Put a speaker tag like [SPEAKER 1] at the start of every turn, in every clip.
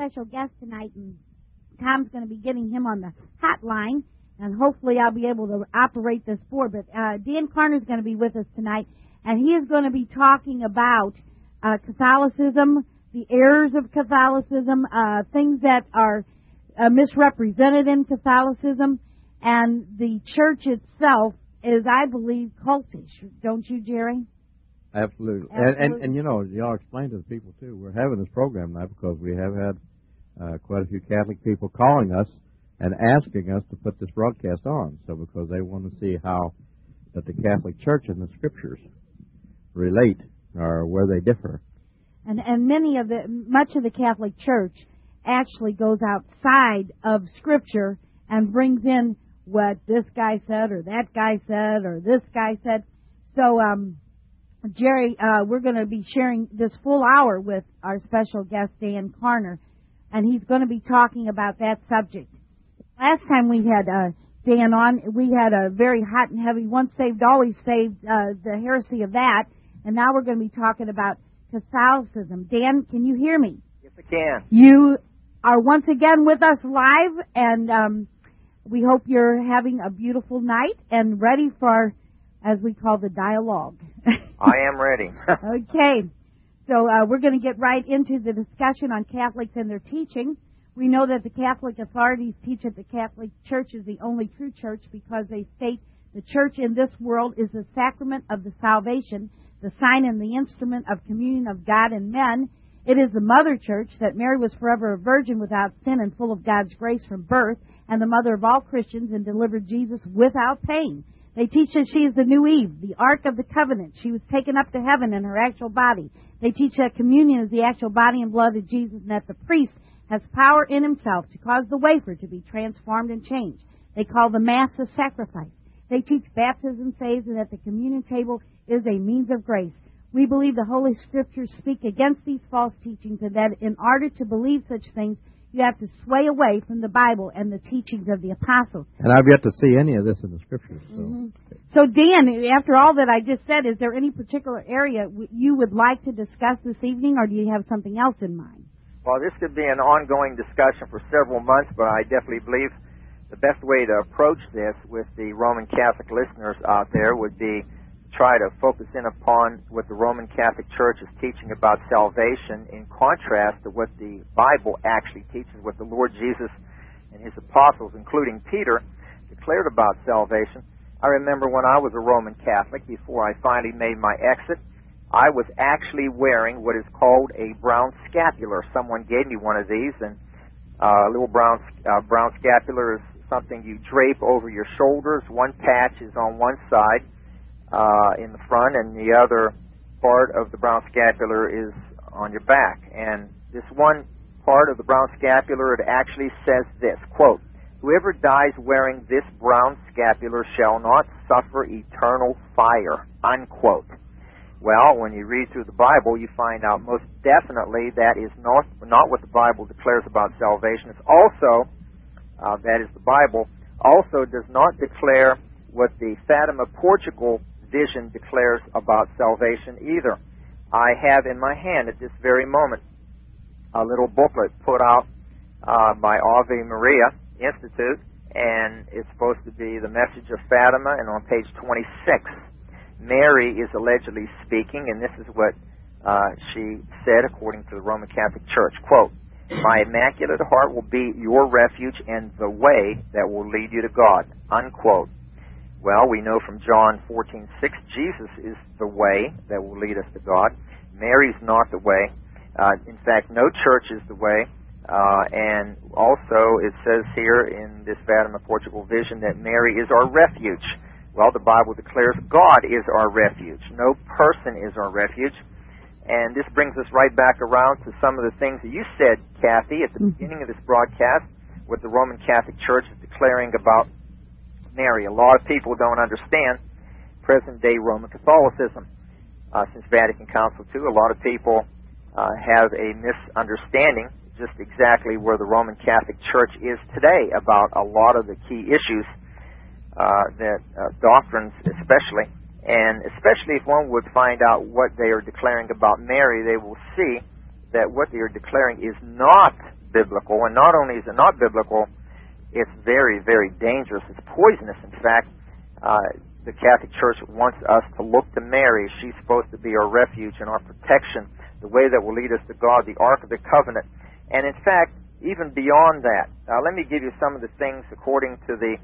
[SPEAKER 1] special guest tonight, and Tom's going to be getting him on the hotline, and hopefully I'll be able to operate this board. But Dan Karner is going to be with us tonight, and he is going to be talking about Catholicism, the errors of Catholicism, things that are misrepresented in Catholicism, and the church itself is, I believe, cultish. Don't you, Jerry?
[SPEAKER 2] Absolutely. And you know, y'all explain to the people, too, we're having this program now because we have had quite a few Catholic people calling us and asking us to put this broadcast on. So because they want to see how that the Catholic Church and the Scriptures relate or where they differ.
[SPEAKER 1] And much of the Catholic Church actually goes outside of Scripture and brings in what this guy said or that guy said or this guy said. So, Jerry, we're going to be sharing this full hour with our special guest, Dan Karner, and he's going to be talking about that subject. Last time we had Dan on, we had a very hot and heavy, once saved, always saved, the heresy of that, and now we're going to be talking about Catholicism. Dan, can you hear me?
[SPEAKER 3] Yes, I can.
[SPEAKER 1] You are once again with us live, and we hope you're having a beautiful night and ready for, as we call, the dialogue.
[SPEAKER 3] I am ready.
[SPEAKER 1] Okay. So we're going to get right into the discussion on Catholics and their teaching. We know that the Catholic authorities teach that the Catholic Church is the only true church because they state the church in this world is the sacrament of the salvation, the sign and the instrument of communion of God and men. It is the mother church, that Mary was forever a virgin without sin and full of God's grace from birth, and the mother of all Christians, and delivered Jesus without pain. They teach that she is the new Eve, the Ark of the Covenant. She was taken up to heaven in her actual body. They teach that communion is the actual body and blood of Jesus, and that the priest has power in himself to cause the wafer to be transformed and changed. They call the Mass a sacrifice. They teach baptism saves, and that the communion table is a means of grace. We believe the Holy Scriptures speak against these false teachings, and that in order to believe such things, you have to sway away from the Bible and the teachings of the apostles.
[SPEAKER 2] And I've yet to see any of this in the Scriptures. So,
[SPEAKER 1] So Dan, after all that I just said, is there any particular area you would like to discuss this evening, or do you have something else in mind?
[SPEAKER 3] Well, this could be an ongoing discussion for several months, but I definitely believe the best way to approach this with the Roman Catholic listeners out there would be try to focus in upon what the Roman Catholic Church is teaching about salvation in contrast to what the Bible actually teaches, what the Lord Jesus and his apostles, including Peter, declared about salvation. I remember when I was a Roman Catholic, before I finally made my exit, I was actually wearing what is called a brown scapular. Someone gave me one of these, and a little brown scapular is something you drape over your shoulders. One patch is on one side, in the front, and the other part of the brown scapular is on your back. And this one part of the brown scapular, it actually says this, quote, "Whoever dies wearing this brown scapular shall not suffer eternal fire," unquote. Well, when you read through the Bible, you find out most definitely that is not what the Bible declares about salvation. It's also, that is the Bible, also does not declare what the Fatima, Portugal vision declares about salvation either. I have in my hand at this very moment a little booklet put out by Ave Maria Institute, and it's supposed to be the message of Fatima, and on page 26, Mary is allegedly speaking, and this is what she said according to the Roman Catholic Church, quote, "My Immaculate Heart will be your refuge and the way that will lead you to God," unquote. Well, we know from John 14:6, Jesus is the way that will lead us to God. Mary's not the way. In fact, no church is the way. And also, it says here in this Fatima, Portugal vision that Mary is our refuge. Well, the Bible declares God is our refuge. No person is our refuge. And this brings us right back around to some of the things that you said, Kathy, at the beginning of this broadcast, what the Roman Catholic Church is declaring about Mary. A lot of people don't understand present-day Roman Catholicism. Since Vatican Council II, a lot of people have a misunderstanding just exactly where the Roman Catholic Church is today about a lot of the key issues, doctrines especially. And especially if one would find out what they are declaring about Mary, they will see that what they are declaring is not biblical, and not only is it not biblical, it's very, very dangerous. It's poisonous. In fact, the Catholic Church wants us to look to Mary. She's supposed to be our refuge and our protection, the way that will lead us to God, the Ark of the Covenant. And in fact, even beyond that, let me give you some of the things according to the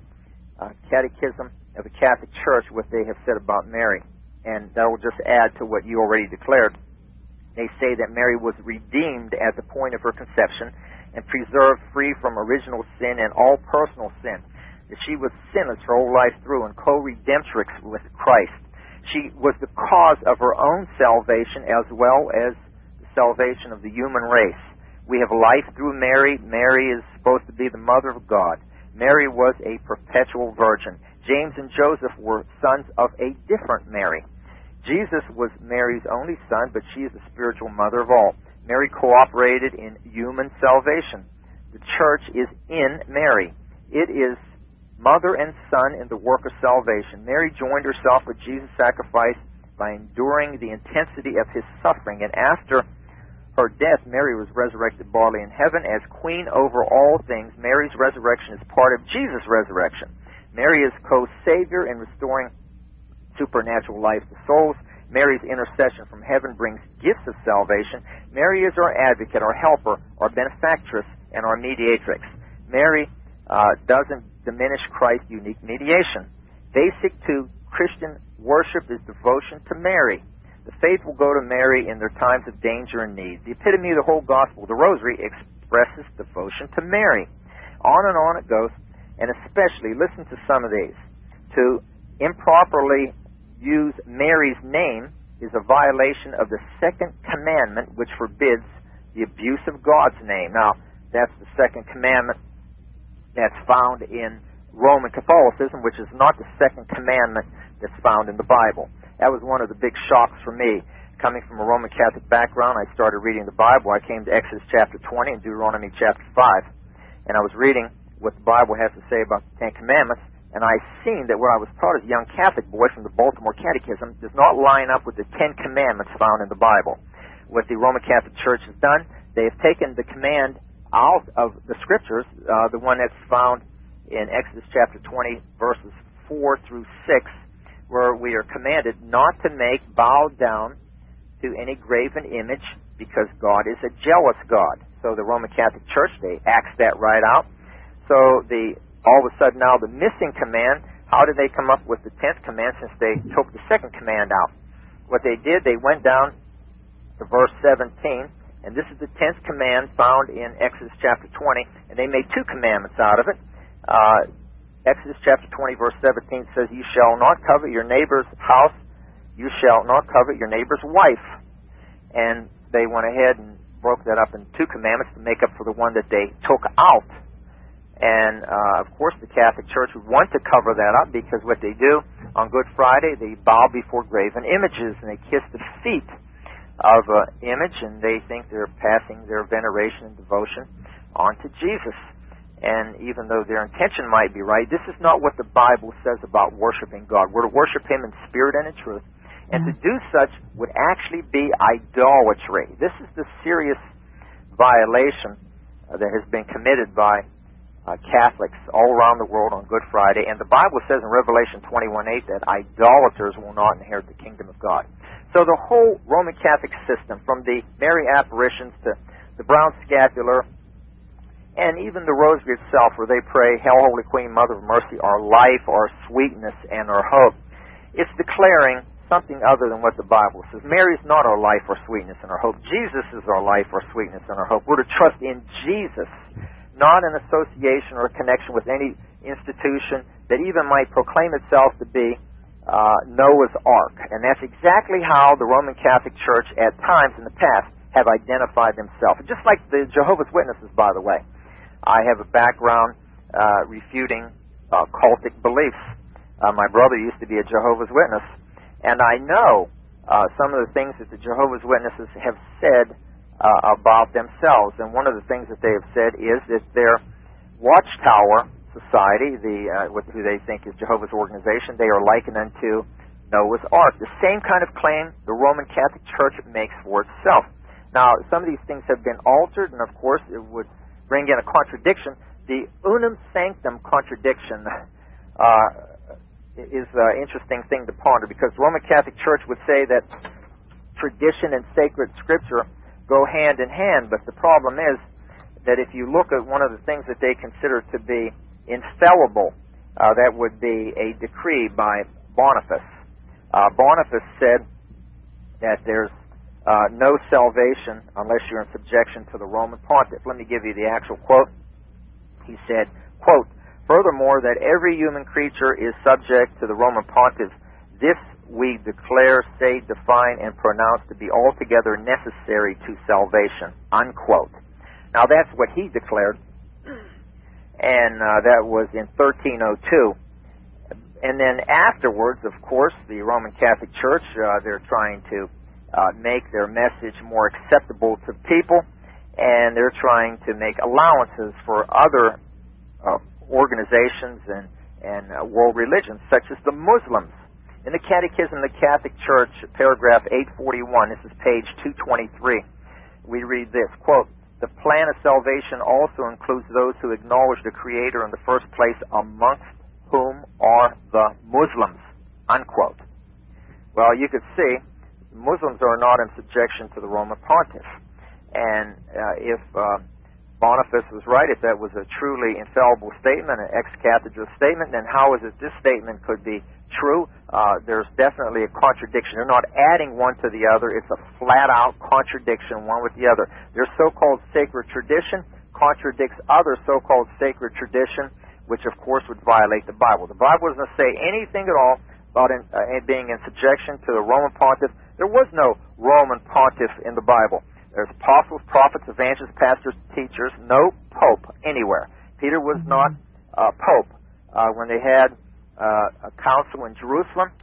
[SPEAKER 3] Catechism of the Catholic Church, what they have said about Mary. And that will just add to what you already declared. They say that Mary was redeemed at the point of her conception and preserved free from original sin and all personal sin. That she was sinless her whole life through and co-redemptrix with Christ. She was the cause of her own salvation as well as the salvation of the human race. We have life through Mary. Mary is supposed to be the mother of God. Mary was a perpetual virgin. James and Joseph were sons of a different Mary. Jesus was Mary's only son, but she is the spiritual mother of all. Mary cooperated in human salvation. The church is in Mary. It is mother and son in the work of salvation. Mary joined herself with Jesus' sacrifice by enduring the intensity of his suffering. And after her death, Mary was resurrected bodily in heaven as queen over all things. Mary's resurrection is part of Jesus' resurrection. Mary is co-savior in restoring supernatural life to souls. Mary's intercession from heaven brings gifts of salvation. Mary is our advocate, our helper, our benefactress, and our mediatrix. Mary doesn't diminish Christ's unique mediation. Basic to Christian worship is devotion to Mary. The faithful go to Mary in their times of danger and need. The epitome of the whole gospel, the Rosary, expresses devotion to Mary. On it goes, and especially, listen to some of these. To improperly use Mary's name is a violation of the second commandment, which forbids the abuse of God's name. Now, that's the second commandment that's found in Roman Catholicism, which is not the second commandment that's found in the Bible. That was one of the big shocks for me. Coming from a Roman Catholic background, I started reading the Bible. I came to Exodus chapter 20 and Deuteronomy chapter 5. And I was reading what the Bible has to say about the Ten Commandments, and I seen that what I was taught as a young Catholic boy from the Baltimore Catechism does not line up with the Ten Commandments found in the Bible. What the Roman Catholic Church has done, they have taken the command out of the Scriptures, the one that's found in Exodus chapter 20, verses 4 through 6, where we are commanded not to bow down to any graven image because God is a jealous God. So the Roman Catholic Church, they axed that right out. So all of a sudden now the missing command, how did they come up with the 10th command since they took the second command out? What they did, they went down to verse 17, and this is the 10th command found in Exodus chapter 20, and they made two commandments out of it. Exodus chapter 20, verse 17 says, "You shall not covet your neighbor's house. You shall not covet your neighbor's wife." And they went ahead and broke that up in two commandments to make up for the one that they took out. And, of course, the Catholic Church would want to cover that up because what they do on Good Friday, they bow before graven images and they kiss the feet of an image, and they think they're passing their veneration and devotion on to Jesus. And even though their intention might be right, this is not what the Bible says about worshiping God. We're to worship Him in spirit and in truth. And to do such would actually be idolatry. This is the serious violation that has been committed by Catholics all around the world on Good Friday. And the Bible says in Revelation 21:8 that idolaters will not inherit the kingdom of God. So the whole Roman Catholic system, from the Mary apparitions to the brown scapular, and even the rosary itself, where they pray, "Hail, Holy Queen, Mother of Mercy, our life, our sweetness, and our hope," it's declaring something other than what the Bible says. Mary is not our life, our sweetness, and our hope. Jesus is our life, our sweetness, and our hope. We're to trust in Jesus, not an association or a connection with any institution that even might proclaim itself to be Noah's Ark. And that's exactly how the Roman Catholic Church at times in the past have identified themselves. Just like the Jehovah's Witnesses, by the way. I have a background refuting cultic beliefs. My brother used to be a Jehovah's Witness, and I know some of the things that the Jehovah's Witnesses have said about themselves. And one of the things that they have said is that their Watchtower Society, who they think is Jehovah's organization, they are likened unto Noah's Ark. The same kind of claim the Roman Catholic Church makes for itself. Now, some of these things have been altered, and of course it would bring in a contradiction. The unum sanctum contradiction is an interesting thing to ponder, because the Roman Catholic Church would say that tradition and sacred scripture go hand in hand, but the problem is that if you look at one of the things that they consider to be infallible, that would be a decree by Boniface. Boniface said that there's no salvation unless you're in subjection to the Roman Pontiff. Let me give you the actual quote. He said, quote, "Furthermore, that every human creature is subject to the Roman Pontiff. This we declare, say, define, and pronounce to be altogether necessary to salvation," unquote. Now, that's what he declared, and that was in 1302. And then afterwards, of course, the Roman Catholic Church, they're trying to make their message more acceptable to people, and they're trying to make allowances for other organizations and world religions, such as the Muslims. In the Catechism of the Catholic Church, paragraph 841, this is page 223, we read this, quote, "The plan of salvation also includes those who acknowledge the Creator in the first place, amongst whom are the Muslims," unquote. Well, you could see Muslims are not in subjection to the Roman Pontiff. And if Boniface was right, if that was a truly infallible statement, an ex cathedra statement, then how is it this statement could be true? There's definitely a contradiction. They're not adding one to the other. It's a flat-out contradiction, one with the other. Their so-called sacred tradition contradicts other so-called sacred tradition, which, of course, would violate the Bible. The Bible doesn't say anything at all about being in subjection to the Roman Pontiff. There was no Roman Pontiff in the Bible. There's apostles, prophets, evangelists, pastors, teachers, no pope anywhere. Peter was not pope. When they had a council in Jerusalem,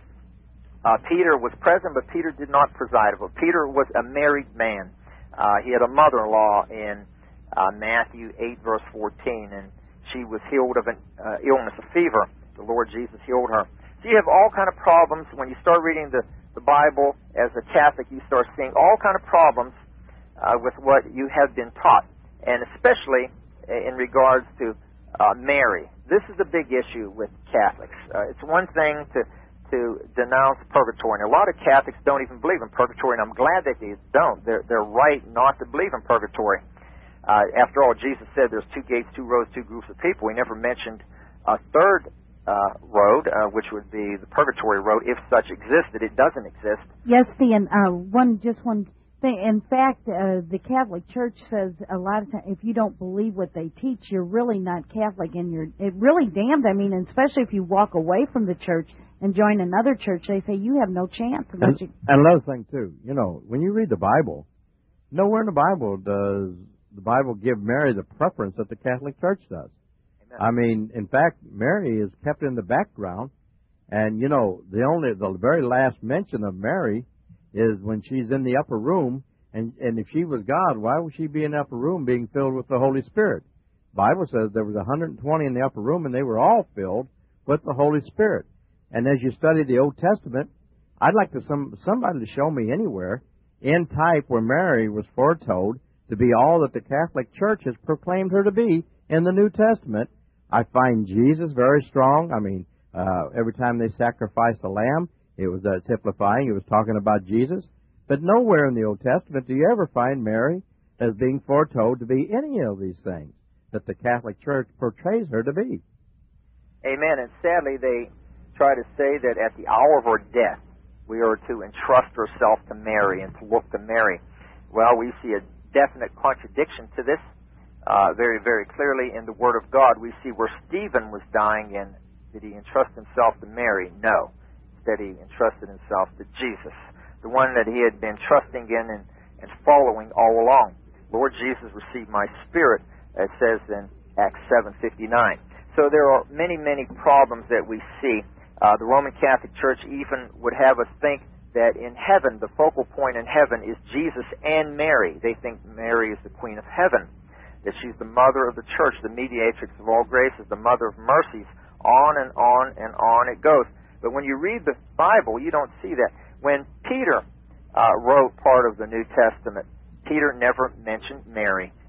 [SPEAKER 3] Peter was present, but Peter did not preside over it. Peter was a married man. He had a mother-in-law in Matthew 8, verse 14, and she was healed of an illness, a fever. The Lord Jesus healed her. So you have all kind of problems. When you start reading the Bible as a Catholic, you start seeing all kind of problems with what you have been taught, and especially in regards to Mary. This is a big issue with Catholics. It's one thing to denounce purgatory, and a lot of Catholics don't even believe in purgatory, and I'm glad that they don't. They're right not to believe in purgatory. After all, Jesus said there's two gates, two roads, two groups of people. He never mentioned a third road, which would be the purgatory road, if such existed. It doesn't exist.
[SPEAKER 1] Yes, and one thing. In fact, the Catholic Church says a lot of times, if you don't believe what they teach, you're really not Catholic, and it really damned. I mean, especially if you walk away from the church and join another church, they say you have no chance.
[SPEAKER 2] And another thing too, when you read the Bible, nowhere in the Bible does the Bible give Mary the preference that the Catholic Church does. Amen. I mean, in fact, Mary is kept in the background, and the very last mention of Mary is when she's in the upper room, and if she was God, why would she be in the upper room being filled with the Holy Spirit? The Bible says there was 120 in the upper room, and they were all filled with the Holy Spirit. And as you study the Old Testament, I'd like somebody to show me anywhere in type where Mary was foretold to be all that the Catholic Church has proclaimed her to be in the New Testament. I find Jesus very strong. I mean, every time they sacrificed a lamb, it was typifying. It was talking about Jesus. But nowhere in the Old Testament do you ever find Mary as being foretold to be any of these things that the Catholic Church portrays her to be.
[SPEAKER 3] Amen. And sadly, they try to say that at the hour of our death, we are to entrust ourselves to Mary and to look to Mary. Well, we see a definite contradiction to this very, very clearly in the Word of God. We see where Stephen was dying, and did he entrust himself to Mary? No. That he entrusted himself to Jesus, the one that he had been trusting in and following all along. Lord Jesus, receive my spirit, it says in Acts 7:59. So there are many, many problems that we see. The Roman Catholic Church even would have us think that in heaven, the focal point in heaven is Jesus and Mary. They think Mary is the Queen of Heaven, that she's the mother of the church, the mediatrix of all graces, the mother of mercies. On and on and on it goes. But when you read the Bible, you don't see that. When Peter wrote part of the New Testament, Peter never mentioned Mary,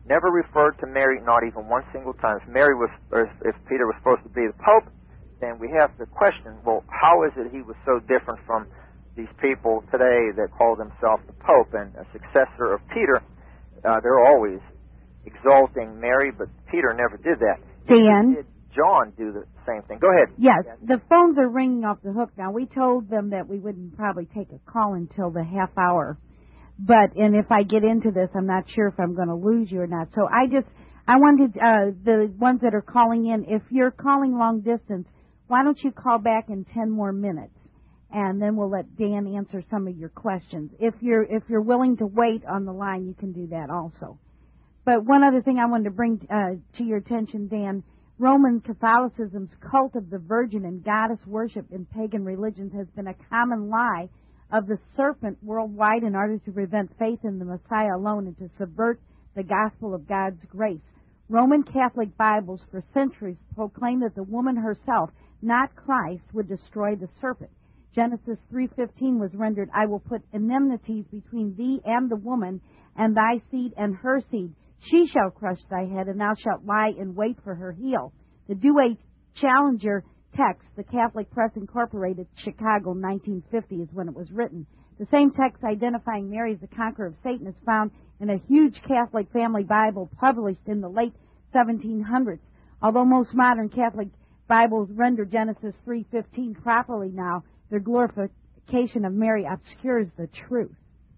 [SPEAKER 3] never referred to Mary, not even one single time. If Mary was, or if Peter was supposed to be the Pope, then we have to question, well, how is it he was so different from these people today that call themselves the Pope and a successor of Peter? They're always exalting Mary, but Peter never did that.
[SPEAKER 1] Dan?
[SPEAKER 3] Did John do the same thing? Go ahead.
[SPEAKER 1] Yes, the phones are ringing off the hook now. We told them that we wouldn't probably take a call until the half hour. And if I get into this, I'm not sure if I'm going to lose you or not. So I wanted the ones that are calling in, if you're calling long distance, why don't you call back in 10 more minutes? And then we'll let Dan answer some of your questions. If you're willing to wait on the line, you can do that also. But one other thing I wanted to bring to your attention, Dan, Roman Catholicism's cult of the Virgin and goddess worship in pagan religions has been a common lie of the serpent worldwide in order to prevent faith in the Messiah alone and to subvert the gospel of God's grace. Roman Catholic Bibles for centuries proclaim that the woman herself, not Christ, would destroy the serpent. Genesis 3:15 was rendered, I will put enmity between thee and the woman, and thy seed and her seed. She shall crush thy head, and thou shalt lie in wait for her heel. The Douay Challenger text, the Catholic Press Incorporated, Chicago, 1950 is when it was written. The same text identifying Mary as the conqueror of Satan is found in a huge Catholic family Bible published in the late 1700s. Although most modern Catholic Bibles render Genesis 3:15 properly now, their glorification of Mary obscures the truth.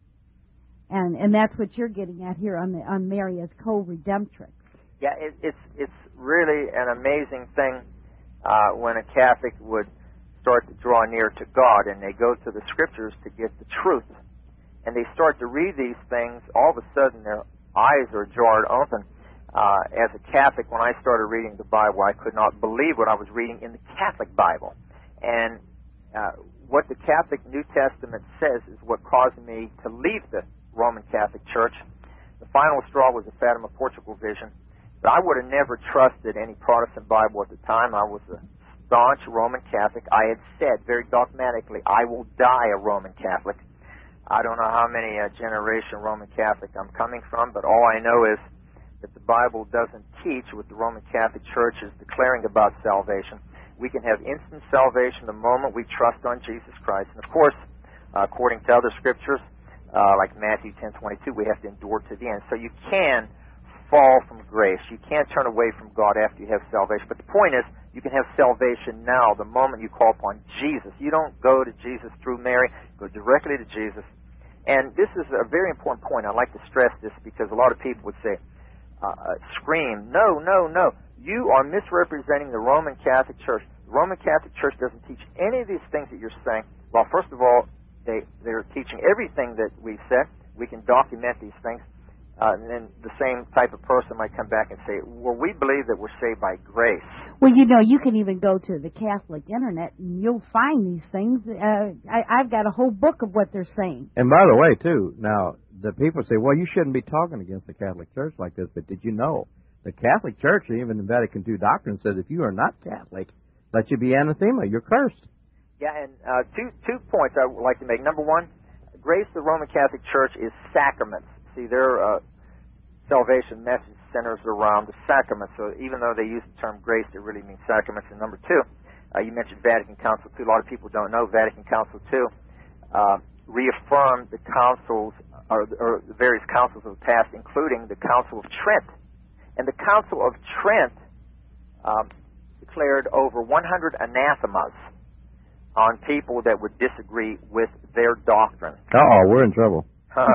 [SPEAKER 1] And that's what you're getting at here on Mary as co-redemptrix.
[SPEAKER 3] Yeah, it's really an amazing thing when a Catholic would start to draw near to God and they go to the Scriptures to get the truth. And they start to read these things, all of a sudden their eyes are jarred open. As a Catholic, when I started reading the Bible, I could not believe what I was reading in the Catholic Bible. And what the Catholic New Testament says is what caused me to leave the Roman Catholic Church. The final straw was the Fatima, Portugal vision. But I would have never trusted any Protestant Bible at the time. I was a staunch Roman Catholic. I had said very dogmatically, I will die a Roman Catholic. I don't know how many generation Roman Catholic I'm coming from, but all I know is that the Bible doesn't teach what the Roman Catholic Church is declaring about salvation. We can have instant salvation the moment we trust on Jesus Christ. And of course, according to other scriptures, like Matthew 10:22, we have to endure to the end. So you can fall from grace. You can't turn away from God after you have salvation. But the point is, you can have salvation now the moment you call upon Jesus. You don't go to Jesus through Mary. Go directly to Jesus. And this is a very important point. I'd like to stress this because a lot of people would say, scream, no, no, no. You are misrepresenting the Roman Catholic Church. The Roman Catholic Church doesn't teach any of these things that you're saying. Well, first of all, they're teaching everything that we said. We can document these things. And then the same type of person might come back and say, well, we believe that we're saved by grace.
[SPEAKER 1] Well, you know, you can even go to the Catholic Internet and you'll find these things. I've got a whole book of what they're saying.
[SPEAKER 2] And by the way, too, now, the people say, well, you shouldn't be talking against the Catholic Church like this, but did you know the Catholic Church, even in Vatican II doctrine, says if you are not Catholic, let you be anathema. You're cursed.
[SPEAKER 3] Yeah, and two points I would like to make. Number one, grace of the Roman Catholic Church is sacraments. See, their salvation message centers around the sacraments. So even though they use the term grace, it really means sacraments. And number two, you mentioned Vatican Council II. A lot of people don't know Vatican Council II reaffirmed the councils, or the various councils of the past, including the Council of Trent. And the Council of Trent declared over 100 anathemas on people that would disagree with their doctrine.
[SPEAKER 2] Uh-oh, we're in trouble.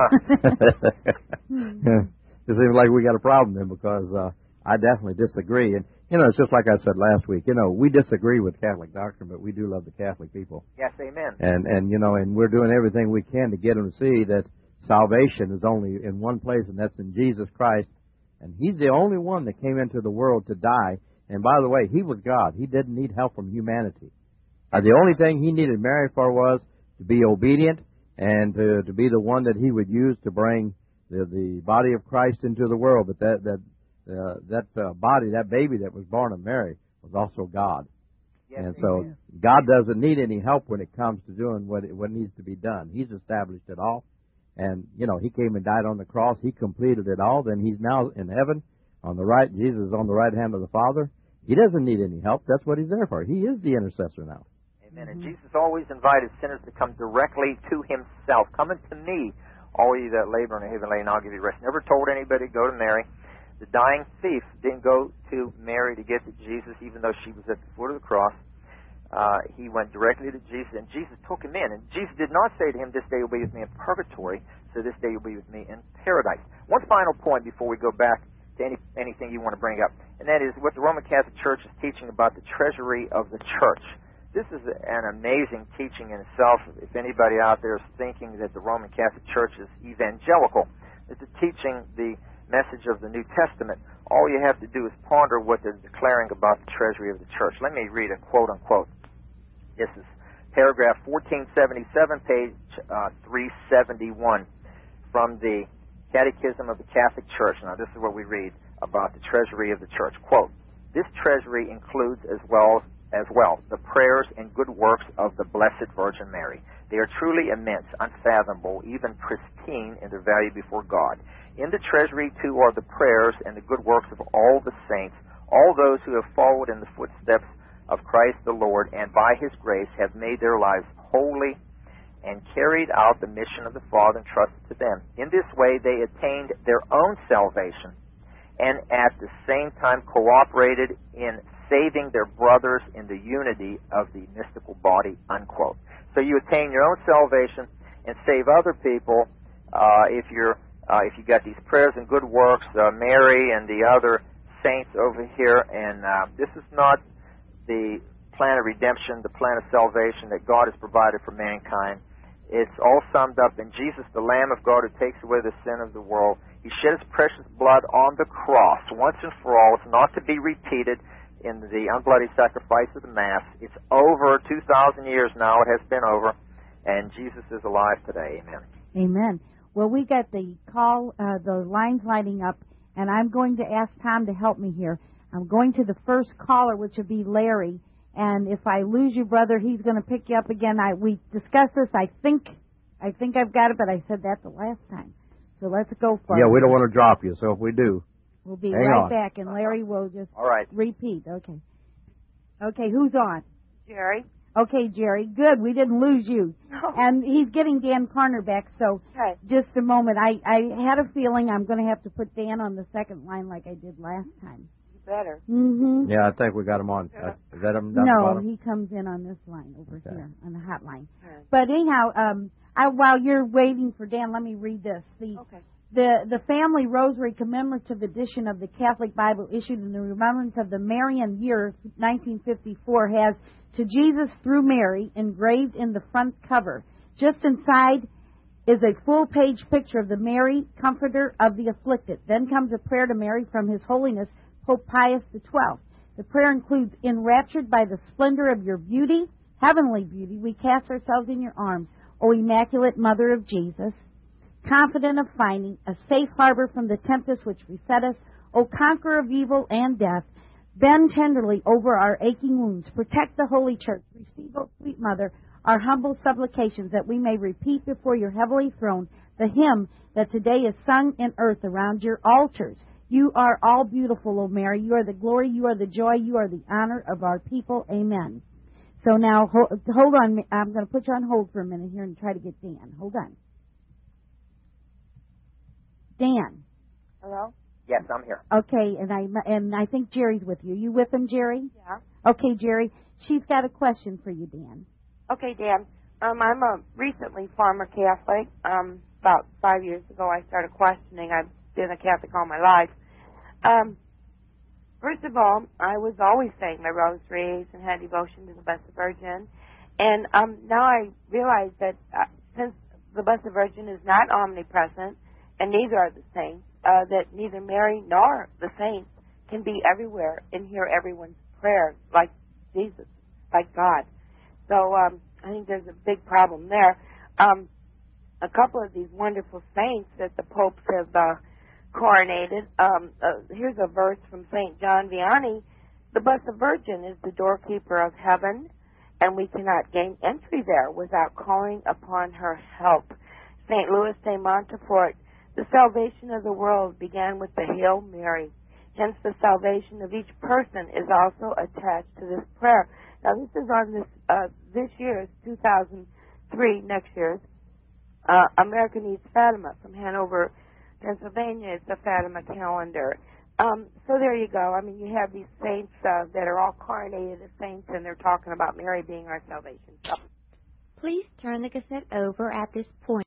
[SPEAKER 2] It seems like we got a problem then because I definitely disagree. And, you know, it's just like I said last week. You know, we disagree with Catholic doctrine, but we do love the Catholic people.
[SPEAKER 3] Yes, amen.
[SPEAKER 2] And you know, and we're doing everything we can to get them to see that salvation is only in one place, and that's in Jesus Christ. And He's the only one that came into the world to die. And by the way, He was God. He didn't need help from humanity. The only thing He needed Mary for was to be obedient and to be the one that He would use to bring the body of Christ into the world. But that body, that baby that was born of Mary, was also God.
[SPEAKER 3] Yes,
[SPEAKER 2] and so God doesn't need any help when it comes to doing what needs to be done. He's established it all. and, he came and died on the cross. He completed it all. Then he's now in heaven on the right. Jesus is on the right hand of the Father. He doesn't need any help. That's what he's there for. He is the intercessor now.
[SPEAKER 3] Amen. And Jesus always invited sinners to come directly to himself. Come unto me, all ye that labor and are heavy laden, I'll give you rest. Never told anybody to go to Mary. The dying thief didn't go to Mary to get to Jesus, even though she was at the foot of the cross. He went directly to Jesus, and Jesus took him in. And Jesus did not say to him, this day you'll be with me in purgatory, so this day you'll be with me in paradise. One final point before we go back to anything you want to bring up, and that is what the Roman Catholic Church is teaching about the treasury of the church. This is an amazing teaching in itself. If anybody out there is thinking that the Roman Catholic Church is evangelical, it's teaching the message of the New Testament. All you have to do is ponder what they're declaring about the treasury of the church. Let me read a quote-unquote. This is paragraph 1477, page 371 from the Catechism of the Catholic Church. Now, this is what we read about the treasury of the church. Quote, this treasury includes as well the prayers and good works of the Blessed Virgin Mary. They are truly immense, unfathomable, even pristine in their value before God. In the treasury, too, are the prayers and the good works of all the saints, all those who have followed in the footsteps of Christ the Lord, and by His grace have made their lives holy and carried out the mission of the Father entrusted to them. In this way, they attained their own salvation and at the same time cooperated in saving their brothers in the unity of the mystical body, unquote. So you attain your own salvation and save other people if you got these prayers and good works, Mary and the other saints over here, and this is not the plan of redemption, the plan of salvation that God has provided for mankind. It's all summed up in Jesus, the Lamb of God who takes away the sin of the world. He shed His precious blood on the cross once and for all. It's not to be repeated in the unbloody sacrifice of the Mass. It's over 2,000 years now. It has been over, and Jesus is alive today. Amen.
[SPEAKER 1] Amen. Well, we got the lines lighting up, and I'm going to ask Tom to help me here. I'm going to the first caller, which would be Larry. And if I lose you, brother, he's going to pick you up again. We discussed this. I think I've got it, but I said that the last time. So let's go for it.
[SPEAKER 2] Yeah, we don't want to drop you. So if we do,
[SPEAKER 1] we'll be right back, and Larry will just repeat. Okay. Okay, who's on?
[SPEAKER 4] Jerry.
[SPEAKER 1] Okay, Jerry. Good. We didn't lose you.
[SPEAKER 4] No.
[SPEAKER 1] And he's getting Dan Carner back. So just a moment. I had a feeling I'm going to have to put Dan on the second line like I did last time.
[SPEAKER 4] Better.
[SPEAKER 1] Mm-hmm.
[SPEAKER 2] Yeah, I think we got him on. Is that him down the
[SPEAKER 1] No,
[SPEAKER 2] bottom?
[SPEAKER 1] he comes in on this line over here, on the hotline.
[SPEAKER 4] Right.
[SPEAKER 1] But anyhow, while you're waiting for Dan, let me read this. The Family Rosary Commemorative Edition of the Catholic Bible, issued in the remembrance of the Marian year 1954, has "To Jesus Through Mary" engraved in the front cover. Just inside is a full-page picture of the Mary, Comforter of the Afflicted. Then comes a prayer to Mary from His Holiness Pope Pius XII. The prayer includes, "Enraptured by the splendor of your beauty, heavenly beauty, we cast ourselves in your arms, O Immaculate Mother of Jesus, confident of finding a safe harbor from the tempest which beset us, O Conqueror of evil and death, bend tenderly over our aching wounds, protect the Holy Church, receive, O sweet Mother, our humble supplications, that we may repeat before your heavenly throne the hymn that today is sung in earth around your altars. You are all beautiful, O Mary. You are the glory, you are the joy, you are the honor of our people. Amen." So now, hold on. I'm going to put you on hold for a minute here and try to get Dan. Hold on. Dan.
[SPEAKER 4] Hello?
[SPEAKER 3] Yes, I'm here.
[SPEAKER 1] Okay, and I think Jerry's with you. You with him, Jerry?
[SPEAKER 4] Yeah.
[SPEAKER 1] Okay, Jerry. She's got a question for you, Dan.
[SPEAKER 4] Okay, Dan. I'm a recently former Catholic. About 5 years ago, I started questioning. I've been a Catholic all my life. First of all, I was always saying my rosaries and had devotion to the Blessed Virgin. And now I realize that since the Blessed Virgin is not omnipresent, and neither are the saints, that neither Mary nor the saints can be everywhere and hear everyone's prayer like Jesus, like God. So I think there's a big problem there. A couple of these wonderful saints that the popes have coronated. Here's a verse from St. John Vianney. "The Blessed Virgin is the doorkeeper of heaven, and we cannot gain entry there without calling upon her help." St. Louis, St. Montefort, the salvation of the world began with the Hail Mary. Hence, the salvation of each person is also attached to this prayer. Now, this is on this year's 2003, next year's America Needs Fatima from Hanover, Pennsylvania. It's the Fatima calendar. So there you go. I mean, you have these saints that are all coronated as saints, and they're talking about Mary being our salvation. So.
[SPEAKER 5] Please turn the cassette over at this point.